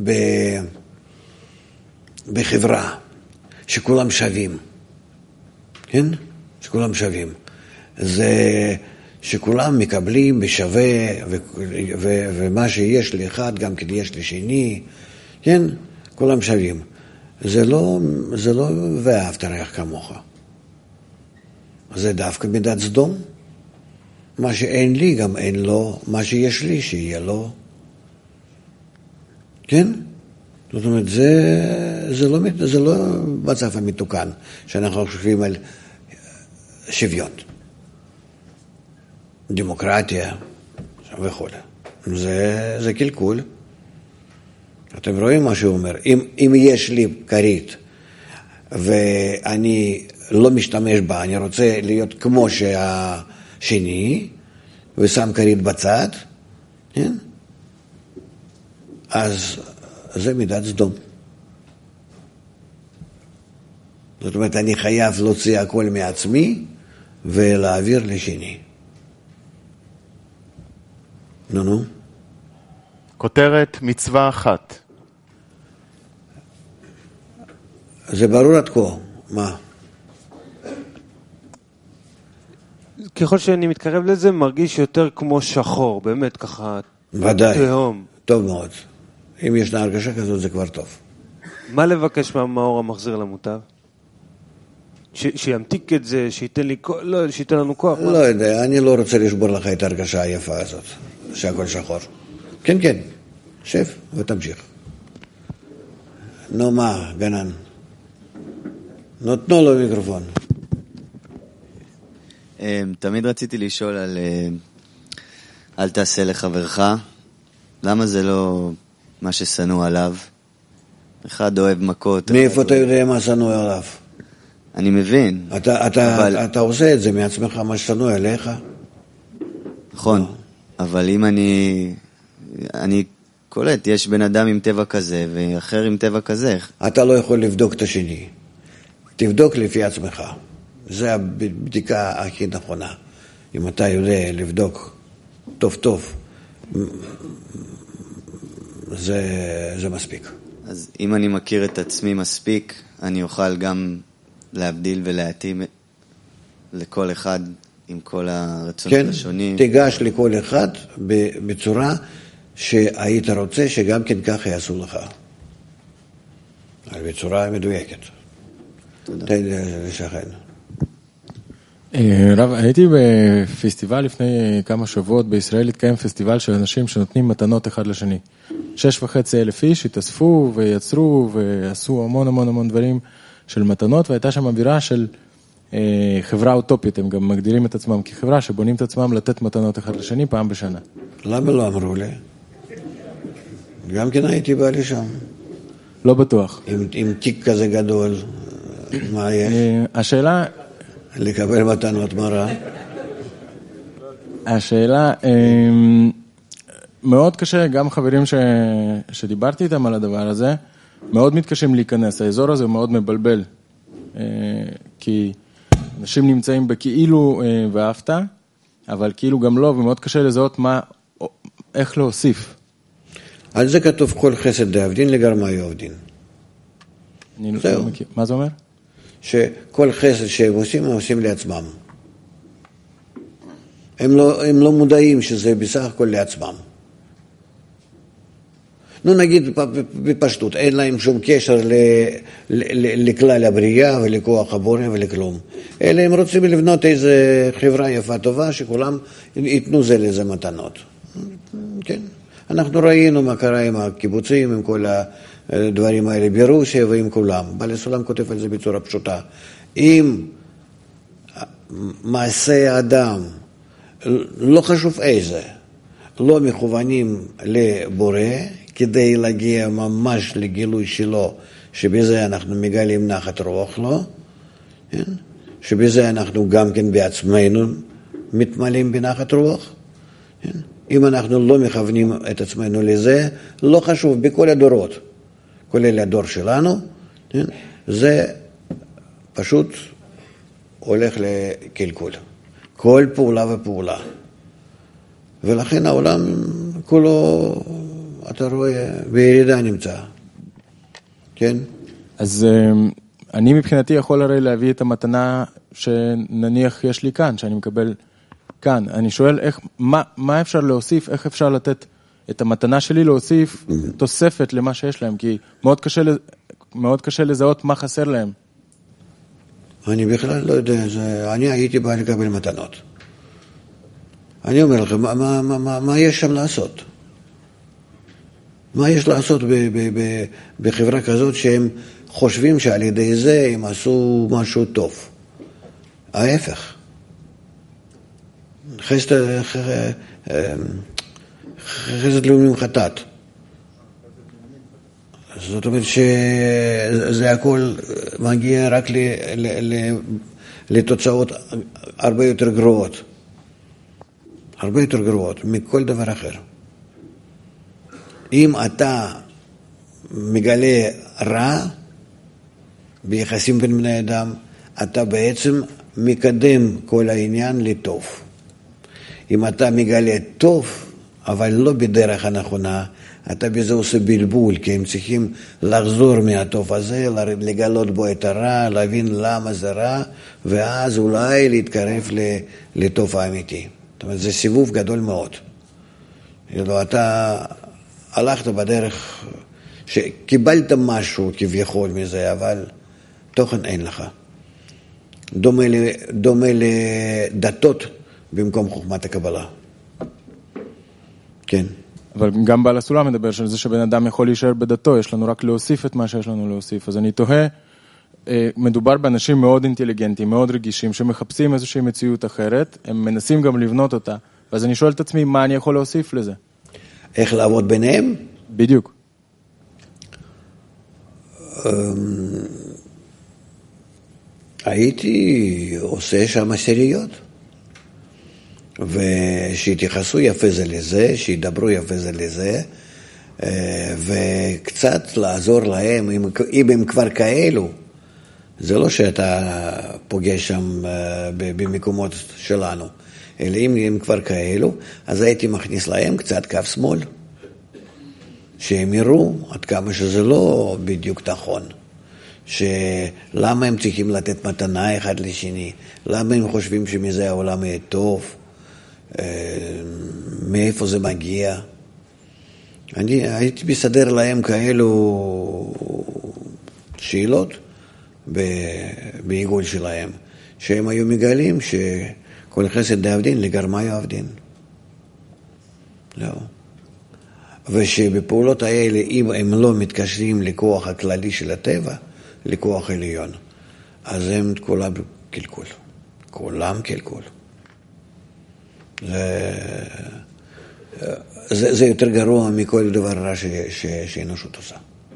[SPEAKER 2] בחברה שכולם שווים, כן? שכולם שווים. זה שכולם מקבלים בשווה, ומה שיש לאחד גם כן יש לשני, כן? כולם שווים. זה לא ואהבת לרעך כמוך. זה דווקא מידת סדום. מה שאין לי גם אין לו, מה שיש לי שיהיה לו. כן? זאת אומרת, זה לא מצב המתוקן שאנחנו חושבים על שוויון. דמוקרטיה וכו'. זה קלקול. אתם רואים מה שהוא אומר? אם יש לי כרית ואני לא משתמש בה, אני רוצה להיות כמו שהשני, ושם כרית בצד, כן? אז זה מידת סדום. זאת אומרת, אני חייב להוציא הכל מעצמי ולהעביר לשני. נו.
[SPEAKER 1] כותרת מצווה אחת.
[SPEAKER 2] זה ברור עד כה. מה?
[SPEAKER 6] ככל שאני מתקרב לזה, מרגיש יותר כמו שחור, באמת ככה.
[SPEAKER 2] ודאי.
[SPEAKER 6] תהום.
[SPEAKER 2] טוב מאוד. אם ישנה הרגשה כזאת, זה כבר טוב.
[SPEAKER 6] מה לבקש מהמאור המחזיר למוטב? שימתיק את זה, שייתן לנו כוח?
[SPEAKER 2] לא יודע, אני לא רוצה לשבור לך את ההרגשה היפה הזאת, שהכל שחור. כן, שב ותמשיך. נו מה, גנן? נותנו לו מיקרופון.
[SPEAKER 7] תמיד רציתי לשאול על אל תעשה לחברך. למה זה לא מה ששנוא עליו? אחד אוהב מכות.
[SPEAKER 2] מאיפה אתה יודע מה שנוא עליו?
[SPEAKER 7] אני מבין.
[SPEAKER 2] אתה עושה את זה מעצמך, מה ששנוא עליך?
[SPEAKER 7] נכון, אבל אם אני קולט, יש בן אדם עם טבע כזה ואחר עם טבע כזה. אתה
[SPEAKER 2] לא יכול לבדוק את השני. תבדוק לפי עצמך. זה הבדיקה הכי נכונה. אם אתה יודע לבדוק טוב, זה מספיק.
[SPEAKER 7] אז אם אני מכיר את עצמי מספיק, אני אוכל גם להבדיל ולהתאים לכל אחד עם כל הרצונות השונים.
[SPEAKER 2] כן, תיגש לכל אחד בצורה שהיית רוצה שגם כן ככה יעשו לך. בצורה מדויקת.
[SPEAKER 7] תודה.
[SPEAKER 2] תן לשכן.
[SPEAKER 4] רב, הייתי בפסטיבל לפני כמה שבועות בישראל, התקיים פסטיבל של אנשים שנותנים מתנות אחד לשני. 6,500 איש התאספו ויצרו ועשו המון דברים של מתנות, והייתה שם אווירה של חברה אוטופית, הם גם מגדירים את עצמם כחברה שבונים את עצמם לתת מתנות אחד לשני פעם בשנה.
[SPEAKER 2] למה לא אמרו לי? גם כן הייתי בא לשם.
[SPEAKER 4] לא בטוח.
[SPEAKER 2] עם תיק כזה גדול, מה יש?
[SPEAKER 4] השאלה...
[SPEAKER 2] לקבל מתנות מרה.
[SPEAKER 4] השאלה, מאוד קשה, גם חברים שדיברתי איתם על הדבר הזה, מאוד מתקשים להיכנס. האזור הזה מאוד מבלבל, כי אנשים נמצאים בכאילו ואהבת, אבל כאילו גם לא, ומאוד קשה לזהות איך להוסיף.
[SPEAKER 2] על זה כתוב כל חסד דאבדין לגרמאי עובדין.
[SPEAKER 4] זהו. מה זה אומר?
[SPEAKER 2] שכל חסד שהם עושים לעצמם. הם לא מודעים שזה בסך הכל לעצמם. נגיד בפשטות, אין להם שום קשר לכלל הבריאה ולכוח הבורא ולכלום. אלא הם רוצים לבנות איזו חברה יפה טובה שכולם ייתנו זה לזה מתנות. כן. אנחנו ראינו מה קרה עם הקיבוצים, עם כל הדברים האלה ברוסיה ועם כולם. בעל הסולם כותב על זה בצורה פשוטה. אם מעשה האדם, לא חשוב איזה, לא מכוונים לבורא, כדי להגיע ממש לגילוי שלו, שבזה אנחנו מגלים נחת רוח לו, שבזה אנחנו גם כן בעצמנו מתמלאים בנחת רוח. אם אנחנו לא מכוונים את עצמנו לזה, לא חשוב, בכל הדורות, כולל הדור שלנו, זה פשוט הולך לקלקול. כל פעולה ופעולה. ולכן העולם כולו, אתה רואה, בירידה נמצא. כן?
[SPEAKER 4] אז אני מבחינתי יכול הרי להביא את המתנה שנניח יש לי כאן, שאני מקבל כאן. אני שואל מה אפשר להוסיף, איך אפשר לתת את המתנה שלי להוסיף תוספת למה שיש להם, כי מאוד קשה לזהות מה חסר להם.
[SPEAKER 2] אני בכלל לא יודע, אני הייתי בא לקבל מתנות. אני אומר לכם, מה יש שם לעשות? מה יש לעשות בחברה כזאת שהם חושבים שעל ידי זה הם עשו משהו טוב? ההפך. חסד לאומים חטאת. זאת אומרת שזה הכל מגיע רק לתוצאות הרבה יותר גרועות. הרבה יותר גרועות מכל דבר אחר. אם אתה מגלה רע ביחסים בין בני אדם, אתה בעצם מקדם כל העניין לטוב. אם אתה מגלה טוב, אבל לא בדרך הנכונה, אתה בזה עושה בלבול, כי הם צריכים לחזור מהטוב הזה, לגלות בו את הרע, להבין למה זה רע, ואז אולי להתקרב לטוב האמיתי. זאת אומרת, זה סיבוב גדול מאוד. אתה הלכת בדרך שקיבלת משהו כביכול מזה, אבל תוכן אין לך. דומה לדתות במקום חוכמת הקבלה. כן.
[SPEAKER 4] אבל גם בעל הסולם מדבר על זה שבן אדם יכול להישאר בדתו, יש לנו רק להוסיף את מה שיש לנו להוסיף. אז אני תוהה, מדובר באנשים מאוד אינטליגנטים, מאוד רגישים, שמחפשים איזושהי מציאות אחרת, הם מנסים גם לבנות אותה. ואז אני שואל את עצמי, מה אני יכול להוסיף לזה?
[SPEAKER 2] איך לעבוד ביניהם?
[SPEAKER 4] בדיוק.
[SPEAKER 2] הייתי עושה שם עשיריות. ושיתייחסו יפה זה לזה, שידברו יפה זה לזה, וקצת לעזור להם, אם הם כבר כאלו. זה לא שאתה פוגש שם במקומות שלנו, אלא אם הם כבר כאלו, אז הייתי מכניס להם קצת קו שמאל, שהם יראו עד כמה שזה לא בדיוק נכון. שלמה הם צריכים לתת מתנה אחד לשני, למה הם חושבים שמזה העולם יהיה טוב, מאיפה זה מגיע. אני הייתי מסדר להם כאלו שאלות בעיגול שלהם, שהם היו מגלים שכל חסד דאבדין לגרמה יאבדין. לא. ושבפעולות האלה, אם הם לא מתקשרים לכוח הכללי של הטבע, לכוח עליון, אז הם כולם קלקול. כולם קלקול. זה יותר גרוע מכל דבר רע שאנושות עושה.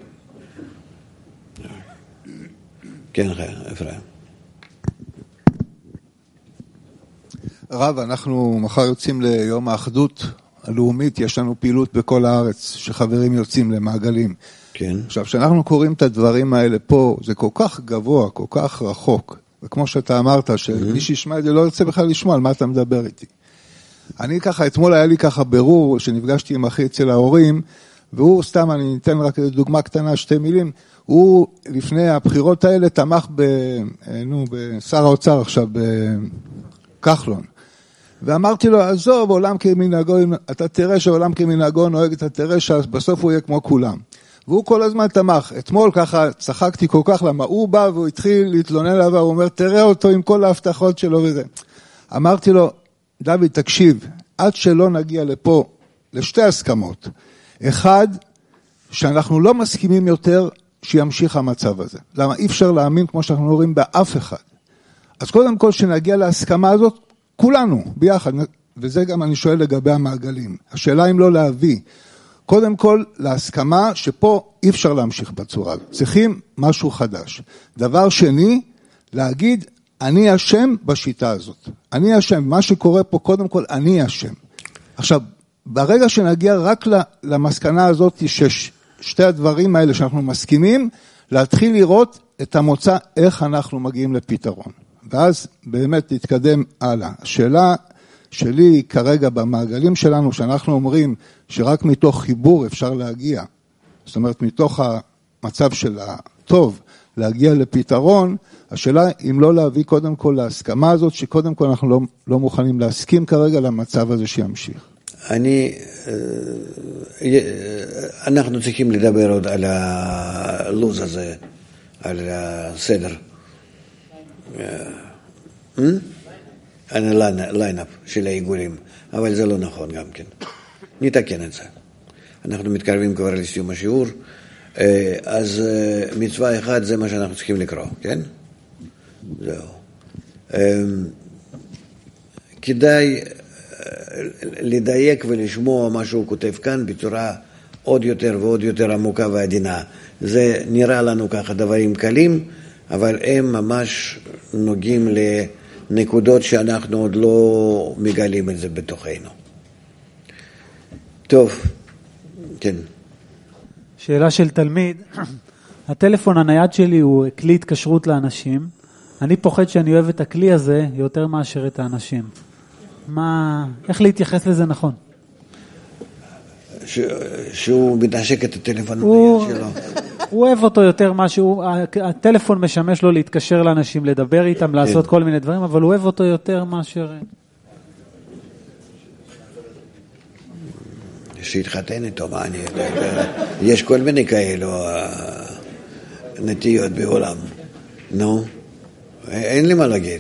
[SPEAKER 2] כן, אפרים.
[SPEAKER 8] רב, אנחנו מחר יוצאים ליום האחדות הלאומית, יש לנו פעילות בכל הארץ, שחברים יוצאים למעגלים.
[SPEAKER 2] כן.
[SPEAKER 8] עכשיו, כשאנחנו קוראים את הדברים האלה פה, זה כל כך גבוה, כל כך רחוק, וכמו שאתה אמרת, שמי שישמע את זה לא ירצה בכלל לשמוע על מה אתה מדבר איתי. אני ככה, אתמול היה לי ככה ברור, שנפגשתי עם אחי אצל ההורים, והוא סתם, אני אתן רק דוגמה קטנה, 2 מילים, הוא לפני הבחירות האלה תמך בשר האוצר עכשיו, בכחלון. ואמרתי לו, עזוב, עולם כמנהגו, אתה תראה שעולם כמנהגו נוהג, אתה תראה שבסוף הוא יהיה כמו כולם. והוא כל הזמן תמך. אתמול ככה צחקתי כל כך, למה הוא בא והוא התחיל להתלונן עליו, הוא אומר, תראה אותו עם כל ההבטחות שלו וזה. אמרתי לו, דוד, תקשיב, עד שלא נגיע לפה לשתי הסכמות. אחד, שאנחנו לא מסכימים יותר שימשיך המצב הזה. למה? אי אפשר להאמין כמו שאנחנו רואים באף אחד. אז קודם כל שנגיע להסכמה הזאת, כולנו ביחד, וזה גם אני שואל לגבי המעגלים. השאלה אם לא להביא, קודם כל להסכמה שפה אי אפשר להמשיך בצורה. צריכים משהו חדש. דבר שני, להגיד, אני אשם בשיטה הזאת. אני אשם, מה שקורה פה קודם כל, אני אשם. עכשיו, ברגע שנגיע רק למסקנה הזאת, ששתי הדברים האלה שאנחנו מסכימים, להתחיל לראות את המוצא, איך אנחנו מגיעים לפתרון. ואז באמת להתקדם הלאה. השאלה שלי כרגע במעגלים שלנו, שאנחנו אומרים שרק מתוך חיבור אפשר להגיע, זאת אומרת מתוך המצב של הטוב, להגיע לפתרון, השאלה אם לא להביא קודם כל להסכמה הזאת, שקודם כל אנחנו לא מוכנים להסכים כרגע למצב הזה שימשיך.
[SPEAKER 2] אנחנו צריכים לדבר עוד על הלוז הזה, על הסדר. על הליינאפ של העיגולים, אבל זה לא נכון גם כן. נתקן את זה. אנחנו מתקרבים כבר לסיום השיעור, אז מצווה אחת זה מה שאנחנו צריכים לקרוא, כן? זהו. כדאי לדייק ולשמוע מה שהוא כותב כאן בצורה עוד יותר ועוד יותר עמוקה ועדינה. זה נראה לנו ככה דברים קלים, אבל הם ממש נוגעים לנקודות שאנחנו עוד לא מגלים את זה בתוכנו. טוב, כן.
[SPEAKER 3] שאלה של תלמיד, הטלפון הנייד שלי הוא כלי התקשרות לאנשים, אני פוחד שאני אוהב את הכלי הזה יותר מאשר את האנשים. איך להתייחס לזה נכון?
[SPEAKER 2] שהוא מתעשק את הטלפון הנייד שלו.
[SPEAKER 3] הוא אוהב אותו יותר משהו, הטלפון משמש לו להתקשר לאנשים, לדבר איתם, לעשות כל מיני דברים, אבל הוא אוהב אותו יותר מאשר...
[SPEAKER 2] שהתחתן איתו, מה אני יודע, יש כל מיני כאלו נטיות בעולם. נו, אין לי מה להגיד.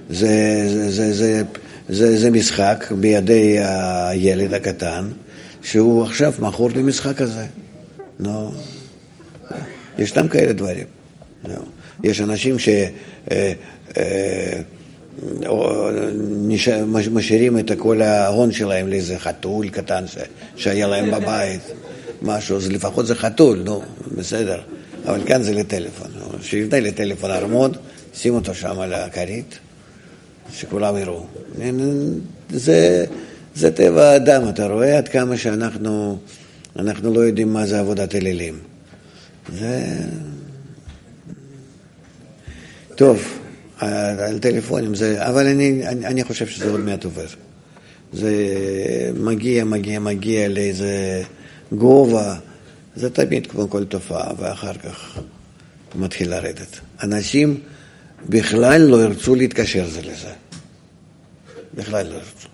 [SPEAKER 2] זה משחק בידי הילד הקטן, שהוא עכשיו מכור למשחק הזה. נו, ישנם כאלה דברים. יש אנשים משאירים את כל ההון שלהם לאיזה חתול קטן שהיה להם בבית, משהו, אז לפחות זה חתול, נו, בסדר. אבל כאן זה לטלפון. שיבנה לטלפון ארמון, שים אותו שם על הכרית, שכולם יראו. זה טבע האדם, אתה רואה עד כמה שאנחנו לא יודעים מה זה עבודת אלילים. טוב, על טלפונים זה, אבל אני חושב שזה עוד מעט עובר. זה מגיע לאיזה גובה, זה תמיד כמו כל תופעה, ואחר כך מתחיל לרדת. אנשים בכלל לא ירצו להתקשר זה לזה. בכלל לא ירצו.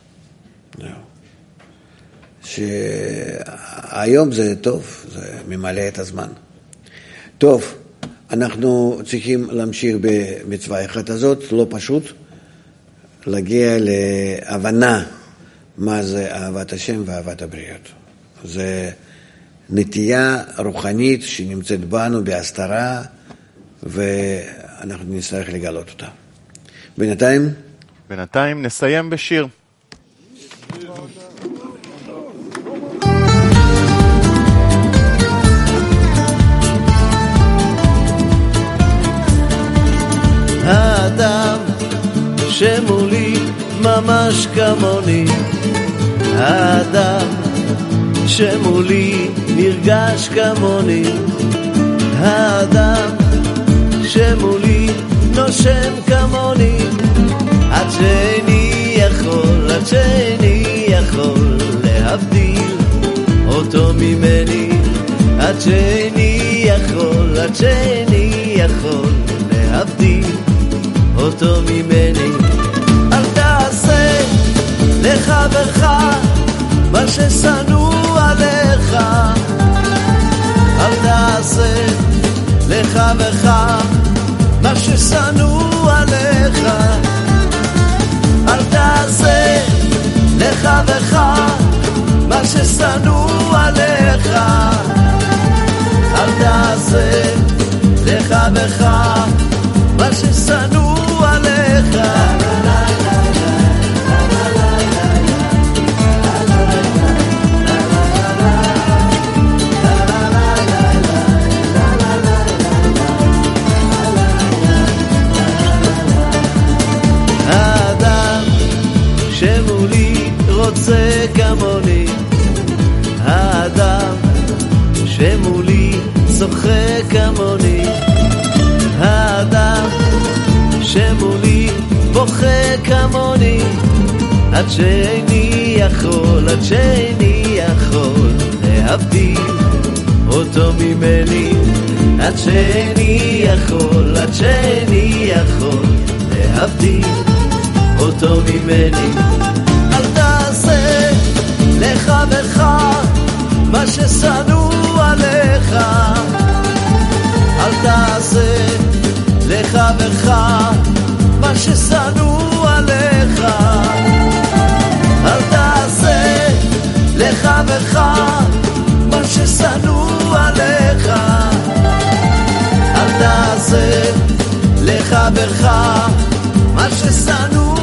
[SPEAKER 2] שהיום זה טוב, זה ממלא את הזמן. טוב, אנחנו צריכים להמשיך במצווה אחת הזאת, לא פשוט, להגיע להבנה מה זה אהבת השם ואהבת הבריות. זה נטייה רוחנית שנמצאת בנו בהסתרה, ואנחנו נצטרך לגלות אותה.
[SPEAKER 1] בינתיים נסיים בשיר.
[SPEAKER 9] האדם שמולי ממש כמוני, האדם שמולי נרגש כמוני, האדם שמולי נושם כמוני, עד שאני יכול להבדיל אותו ממני, עד שאני יכול להבדיל אותו ממני. אל תעשה לחברך מה ששנוא עליך, אל תעשה לחברך מה ששנוא עליך, אל תעשה לחברך מה ששנוא עליך, אל תעשה לחברך מה ששנוא עליך. האדם שמולי רוצה כמוני, האדם שמולי צוחק כמוני, האדם שמולי בוכה כמוני, עד שאיני יכול, עד שאיני יכול להבדיל אותו ממני, עד שאיני יכול, עד שאיני יכול להבדיל אותו ממני. אל תעשה לחברך מה ששנוא עליך, אל תעשה לחברך מה ששנוא עליך, אל תעשה לחברך מה ששנוא עליך, אל תעשה לחברך מה ששנוא